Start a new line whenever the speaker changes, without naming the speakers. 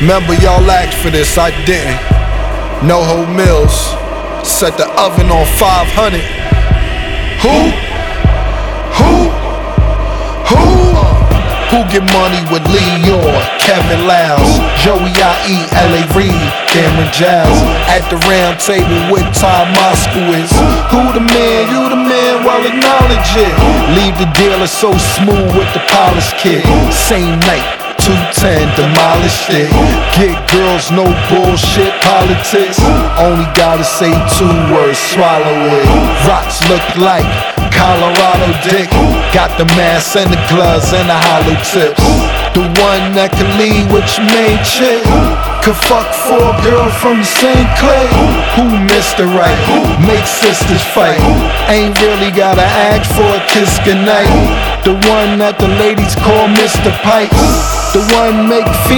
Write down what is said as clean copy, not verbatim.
Remember y'all asked for this, I didn't. NoHo Mills set the oven on 500. Who get money with Leon, Kevin Lyles, Joey I.E., L.A. Reid, Cameron Giles? At the round table with Ty Moskowitz. Who the man? You the man, well acknowledge it. Leave the dealer so smooth with the polished kid. Same night, 210, demolished it. Get girls, no bullshit politics. Only gotta say 2 words, swallow it. Rocks look like Colorado Dick. Got the mask and the gloves and the hollow tips. The one that can lead with your main chick. Could fuck 4 girls from the same clique. Who missed the right? Make sisters fight. Ain't really gotta ask for a kiss goodnight. The one that the ladies call Mr. Pipes. The one make